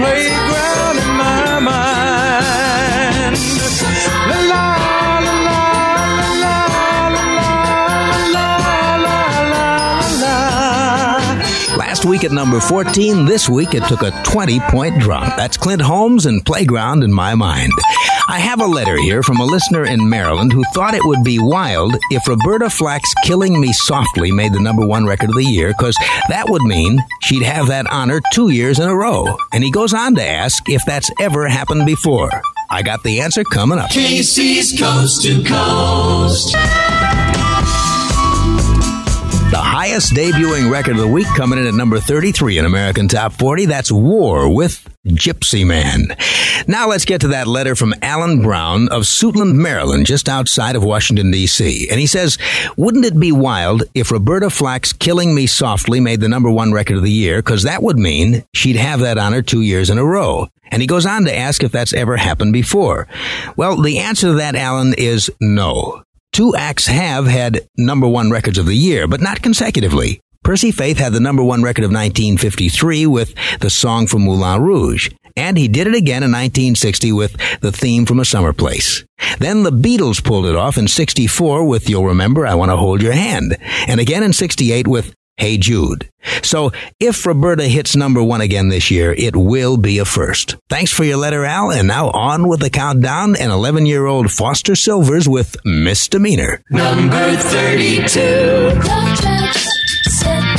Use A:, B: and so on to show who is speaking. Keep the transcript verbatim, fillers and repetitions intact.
A: playground in my mind. La la la la la la la la la.
B: Last week at number fourteen, this week it took a twenty-point drop. That's Clint Holmes and Playground in My Mind. I have a letter here from a listener in Maryland who thought it would be wild if Roberta Flack's Killing Me Softly made the number one record of the year, because that would mean she'd have that honor two years in a row. And he goes on to ask if that's ever happened before. I got the answer coming up.
C: K C's Coast to Coast.
B: The highest debuting record of the week coming in at number thirty-three in American Top forty. That's War with Gypsy Man. Now let's get to that letter from Alan Brown of Suitland, Maryland, just outside of Washington, D C. And he says, wouldn't it be wild if Roberta Flack's Killing Me Softly made the number one record of the year? Because that would mean she'd have that honor two years in a row. And he goes on to ask if that's ever happened before. Well, the answer to that, Alan, is no. Two acts have had number one records of the year, but not consecutively. Percy Faith had the number one record of nineteen fifty-three with the song from Moulin Rouge, and he did it again in nineteen sixty with the theme from A Summer Place. Then the Beatles pulled it off in sixty-four with You'll Remember I Want to Hold Your Hand, and again in sixty-eight with Hey Jude. So if Roberta hits number one again this year, it will be a first. Thanks for your letter, Al, and now on with the countdown and eleven-year-old Foster Silvers with Misdemeanor.
C: Number thirty-two.
D: Don't touch, set